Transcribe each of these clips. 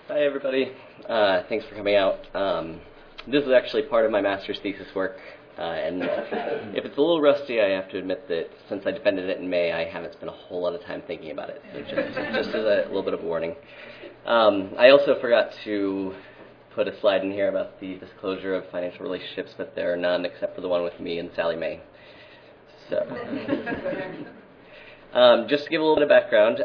Hi, everybody. Thanks for coming out. This is actually part of my master's thesis work, and if it's a little rusty, I have to admit that since I defended it in May, I haven't spent a whole lot of time thinking about it, so just as a little bit of a warning. I also forgot to put a slide in here about the disclosure of financial relationships, but there are none except for the one with me and Sally Mae. So, just to give a little bit of background,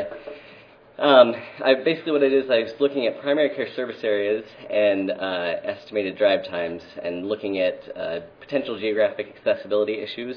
basically what it is, I was looking at primary care service areas and estimated drive times and looking at potential geographic accessibility issues.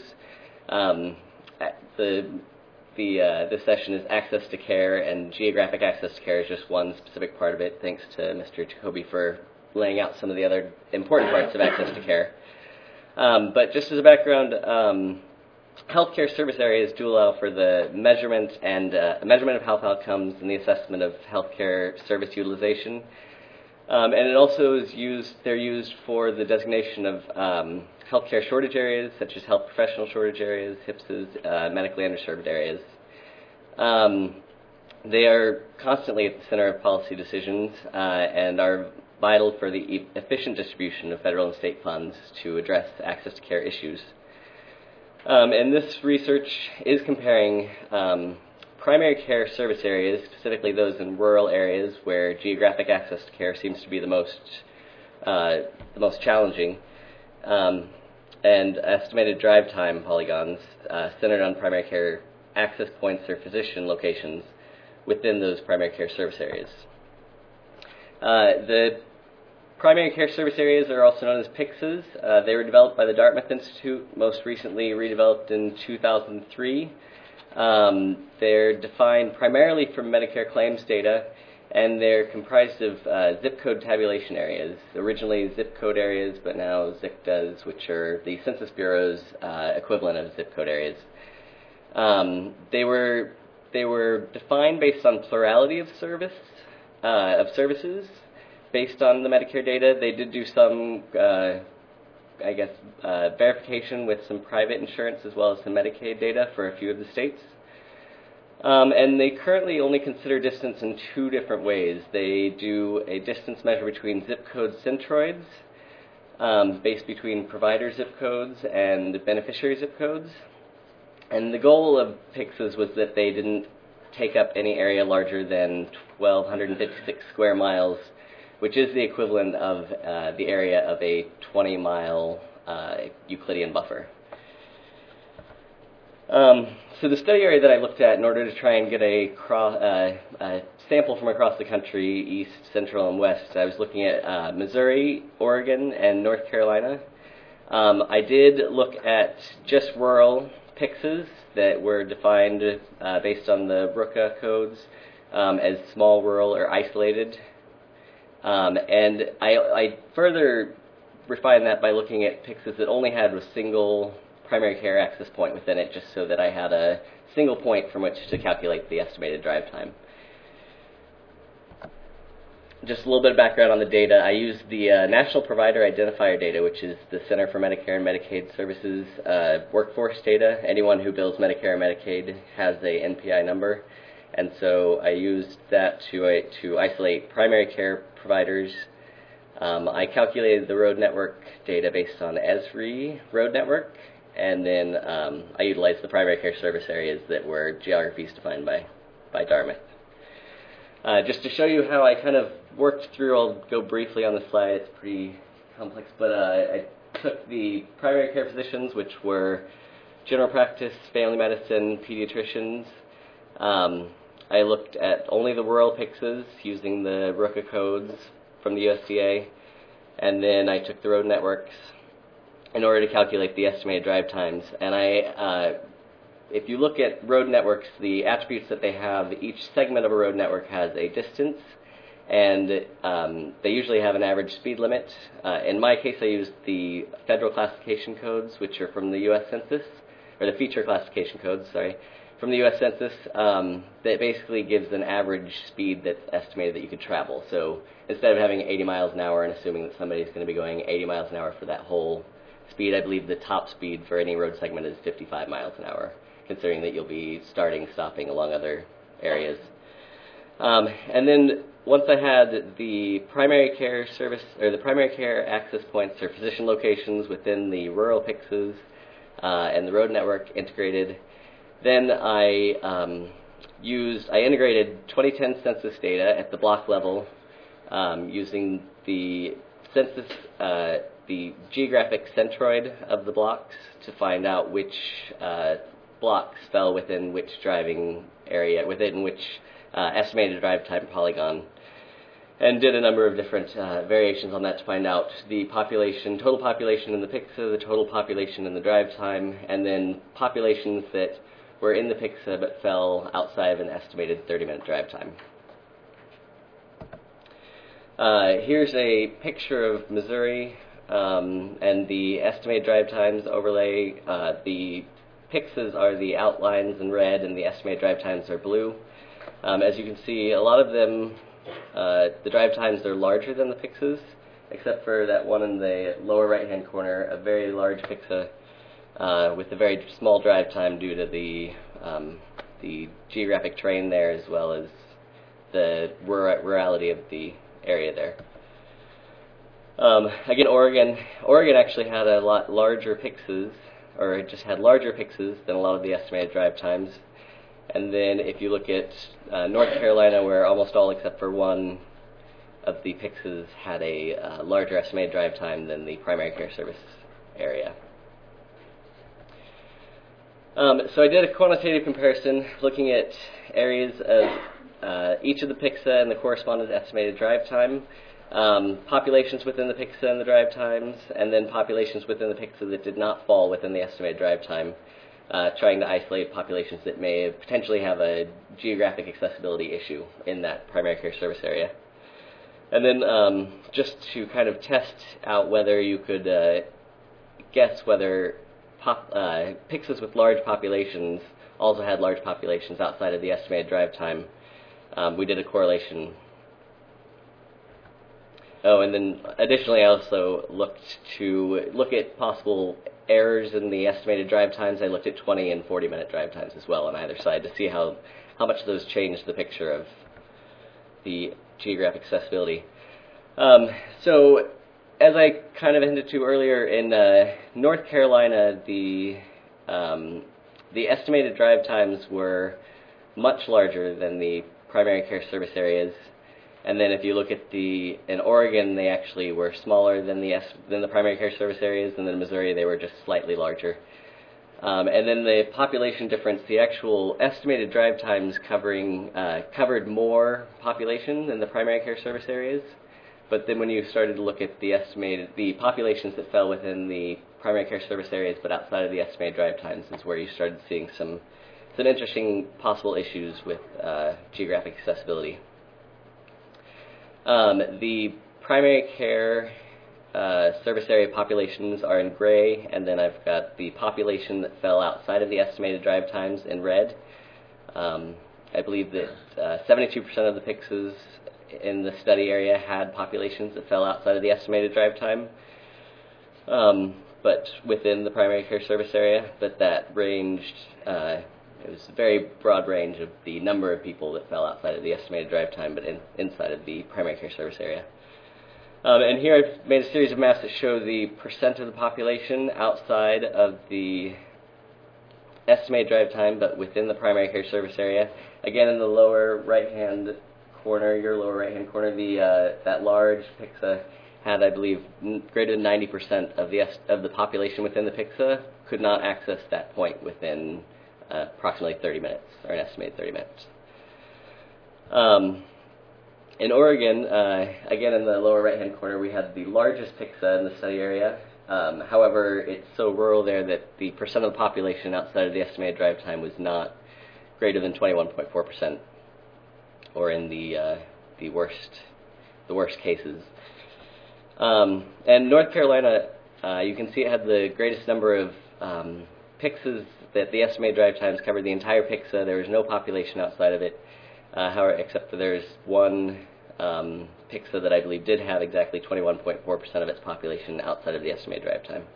This session is access to care, and geographic access to care is just one specific part of it. Thanks to Mr. Jacoby for laying out some of the other important parts of access to care. But just as a background, healthcare service areas do allow for the measurement of health outcomes and the assessment of healthcare service utilization. And it also is they're used for the designation of healthcare shortage areas, such as health professional shortage areas, HPSAs, medically underserved areas. They are constantly at the center of policy decisions and are vital for the efficient distribution of federal and state funds to address access to care issues. And this research is comparing primary care service areas, specifically those in rural areas where geographic access to care seems to be the most challenging, and estimated drive time polygons centered on primary care access points or physician locations within those primary care service areas. The primary care service areas are also known as PICSs. They were developed by the Dartmouth Institute, most recently redeveloped in 2003. They're defined primarily from Medicare claims data, and they're comprised of zip code tabulation areas. Originally zip code areas, but now ZICTAs, which are the Census Bureau's equivalent of zip code areas. They were defined based on plurality of services. Based on the Medicare data, they did do some, verification with some private insurance as well as some Medicaid data for a few of the states. And they currently only consider distance in two different ways. They do a distance measure between zip code centroids, based between provider zip codes and beneficiary zip codes. And the goal of PICSs was that they didn't take up any area larger than 1,256 square miles, which is the equivalent of the area of a 20-mile Euclidean buffer. So the study area that I looked at in order to try and get a sample from across the country, east, central, and west, I was looking at Missouri, Oregon, and North Carolina. I did look at just rural PICSs that were defined based on the RUCA codes as small, rural, or isolated. And I further refined that by looking at PICSs that only had a single primary care access point within it, just so that I had a single point from which to calculate the estimated drive time. Just a little bit of background on the data. I used the National Provider Identifier data, which is the Center for Medicare and Medicaid Services workforce data. Anyone who bills Medicare or Medicaid has a NPI number. And so I used that to isolate primary care providers. I calculated the road network data based on ESRI road network, and then I utilized the primary care service areas that were geographies defined by Dartmouth. Just to show you how I kind of worked through, I'll go briefly on the slide, it's pretty complex, but I took the primary care physicians, which were general practice, family medicine, pediatricians. I looked at only the rural PICSs using the RUCA codes from the USDA, and then I took the road networks in order to calculate the estimated drive times. And if you look at road networks, the attributes that they have, each segment of a road network has a distance, and they usually have an average speed limit. In my case, I used the federal classification codes, which are from the U.S. Census, or the feature classification codes, sorry, from the U.S. Census, that basically gives an average speed that's estimated that you could travel. So instead of having 80 miles an hour and assuming that somebody's going to be going 80 miles an hour for that whole speed, I believe the top speed for any road segment is 55 miles an hour, considering that you'll be starting, stopping along other areas. And then once I had the primary care service, or the primary care access points or physician locations within the rural PICSs and the road network integrated, then I integrated 2010 census data at the block level using the census, the geographic centroid of the blocks to find out which blocks fell within which driving area, within which estimated drive time polygon, and did a number of different variations on that to find out the population, total population in the PICSA, the total population in the drive time, and then populations that were in the PICSA but fell outside of an estimated 30-minute drive time. Here's a picture of Missouri and the estimated drive times overlay. The PICSAs are the outlines in red and the estimated drive times are blue. As you can see, a lot of them, the drive times are larger than the PICSAs, except for that one in the lower right-hand corner, a very large PICSA with a very small drive time due to the geographic terrain there, as well as the rurality of the area there. Again, Oregon actually had a lot larger PICSAs, or it just had larger PICSAs than a lot of the estimated drive times. And then if you look at North Carolina, where almost all except for one of the PICSAs had a larger estimated drive time than the primary care service area. So I did a quantitative comparison looking at areas of each of the PICSA and the corresponding estimated drive time, populations within the PICSA and the drive times, and then populations within the PICSA that did not fall within the estimated drive time, trying to isolate populations that may potentially have a geographic accessibility issue in that primary care service area. And then just to kind of test out whether you could guess whether PICSAs with large populations also had large populations outside of the estimated drive time, we did a correlation. Oh, and then additionally I also looked at possible errors in the estimated drive times. I looked at 20 and 40-minute drive times as well on either side to see how much those changed the picture of the geographic accessibility. So as I kind of hinted to earlier, in North Carolina, the estimated drive times were much larger than the primary care service areas. And then if you look at in Oregon, they actually were smaller than the primary care service areas, and then in Missouri they were just slightly larger. And then the population difference, the actual estimated drive times covered more population than the primary care service areas. But then when you started to look at the populations that fell within the primary care service areas but outside of the estimated drive times is where you started seeing some interesting possible issues with geographic accessibility. The primary care service area populations are in gray, and then I've got the population that fell outside of the estimated drive times in red. I believe that 72% of the PICSAs in the study area had populations that fell outside of the estimated drive time, but within the primary care service area. But that ranged, it was a very broad range of the number of people that fell outside of the estimated drive time, but inside of the primary care service area. And here I've made a series of maps that show the percent of the population outside of the estimated drive time, but within the primary care service area. Again, in the lower right-hand corner, your lower right-hand corner, that large PICSA had, I believe, greater than 90% of the population within the PICSA could not access that point within approximately 30 minutes, or an estimated 30 minutes. In Oregon, again in the lower right-hand corner, we had the largest PICSA in the study area. However, it's so rural there that the percent of the population outside of the estimated drive time was not greater than 21.4%, or in the worst cases. And North Carolina, you can see it had the greatest number of PICSAs that the estimated drive times covered the entire PICSA. There was no population outside of it, however, except for there's one PICSA that I believe did have exactly 21.4% of its population outside of the estimated drive time.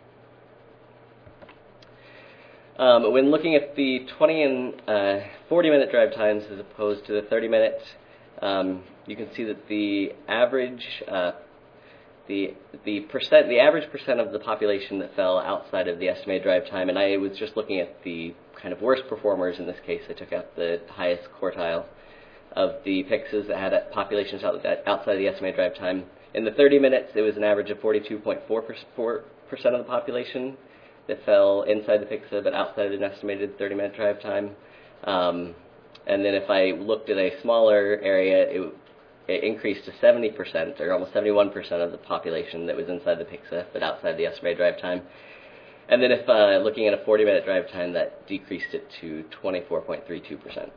When looking at the 20 and 40-minute drive times as opposed to the 30-minute, you can see that the average the average percent of the population that fell outside of the estimated drive time, and I was just looking at the kind of worst performers in this case. I took out the highest quartile of the PICSs that had populations outside of the estimated drive time. In the 30 minutes, it was an average of 42.4% of the population that fell inside the PICSA but outside of an estimated 30-minute drive time. And then if I looked at a smaller area, it increased to 70%, or almost 71% of the population that was inside the PICSA but outside the estimated drive time. And then if looking at a 40-minute drive time, that decreased it to 24.32%.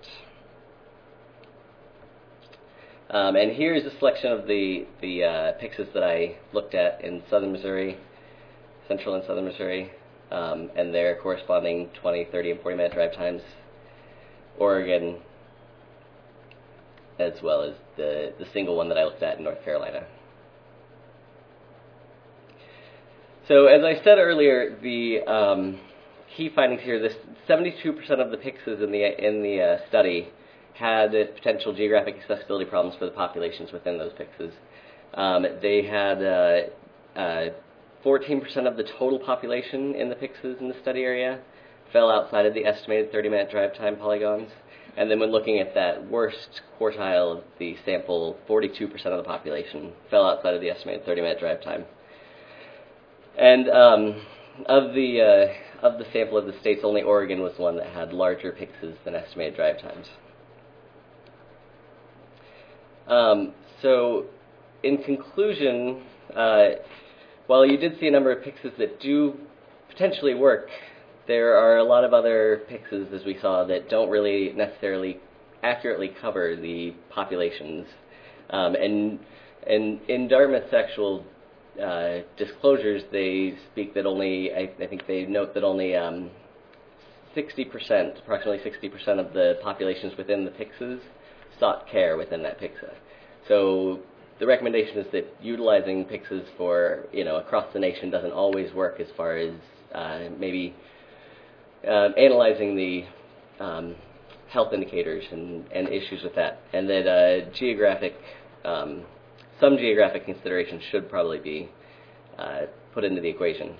And here's a selection of the PICSs that I looked at in southern Missouri, central and southern Missouri, and their corresponding 20, 30, and 40-minute drive times. Oregon, as well as the single one that I looked at in North Carolina. So as I said earlier, the key findings here: this 72% of the PICSs in the study had potential geographic accessibility problems for the populations within those PICSs. They had 14% of the total population in the PICSs in the study area fell outside of the estimated 30-minute drive time polygons. And then when looking at that worst quartile of the sample, 42% of the population fell outside of the estimated 30-minute drive time. And of the sample of the states, only Oregon was the one that had larger PICSs than estimated drive times. So in conclusion, while you did see a number of PICSs that do potentially work, there are a lot of other PICSs, as we saw, that don't really necessarily accurately cover the populations. And in Dartmouth's actual disclosures, they speak that only, I think they note that only 60%, approximately 60% of the populations within the PICSs sought care within that PICSA. So the recommendation is that utilizing PICSs for, across the nation doesn't always work as far as maybe analyzing the health indicators and issues with that, and that some geographic considerations should probably be put into the equation.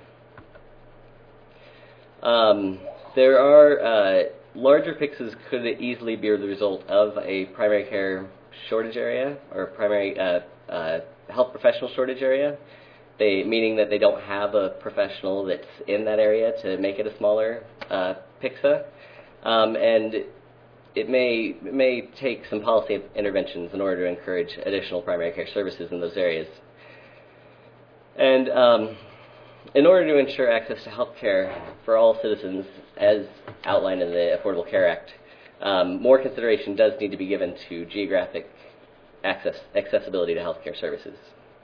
There are larger PICSs could easily be the result of a primary care shortage area or primary health professional shortage area, meaning that they don't have a professional that's in that area to make it a smaller PICSA. And it may take some policy interventions in order to encourage additional primary care services in those areas. And in order to ensure access to health care for all citizens, as outlined in the Affordable Care Act, more consideration does need to be given to geographic accessibility to health care services.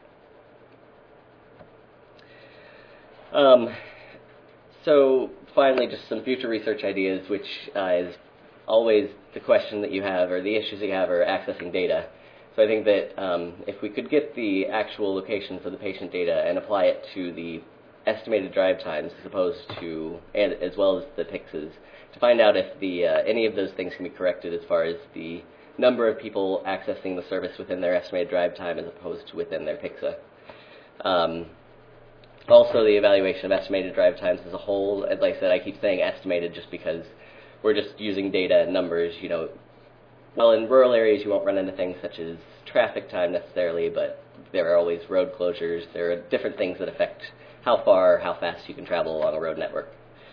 So finally, just some future research ideas, which is always the question that you have, or the issues that you have, are accessing data. So I think that if we could get the actual locations of the patient data and apply it to the estimated drive times as opposed to, and as well as the PICSs, to find out if any of those things can be corrected as far as the number of people accessing the service within their estimated drive time as opposed to within their PICSA. Also, the evaluation of estimated drive times as a whole. As I said, I keep saying estimated just because we're just using data and numbers. Well, in rural areas, you won't run into things such as traffic time necessarily, but there are always road closures. There are different things that affect how far, how fast you can travel along a road network.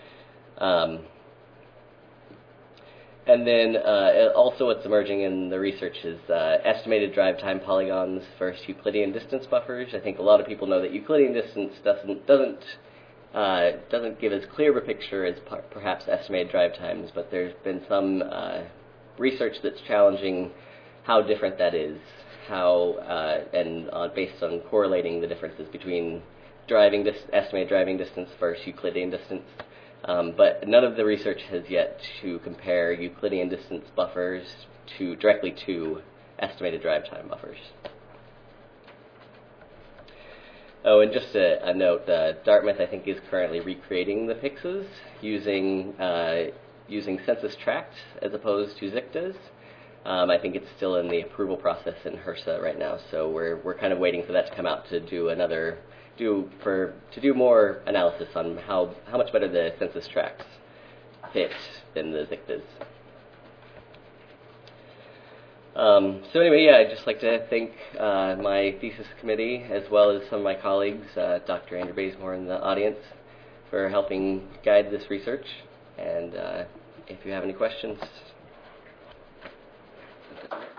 And then also what's emerging in the research is estimated drive time polygons versus Euclidean distance buffers. I think a lot of people know that Euclidean distance doesn't give as clear of a picture as perhaps estimated drive times, but there's been some research that's challenging how different that is, based on correlating the differences between estimated driving distance versus Euclidean distance. But none of the research has yet to compare Euclidean distance buffers directly to estimated drive time buffers. Oh, and just a note, Dartmouth, I think, is currently recreating the PICSs using census tracts as opposed to ZICTAs. I think it's still in the approval process in HRSA right now, so we're kind of waiting for that to come out to do more analysis on how much better the census tracts fit than the ZICTAs. So anyway, yeah, I'd just like to thank my thesis committee as well as some of my colleagues, Dr. Andrew Bazemore in the audience, for helping guide this research. And if you have any questions.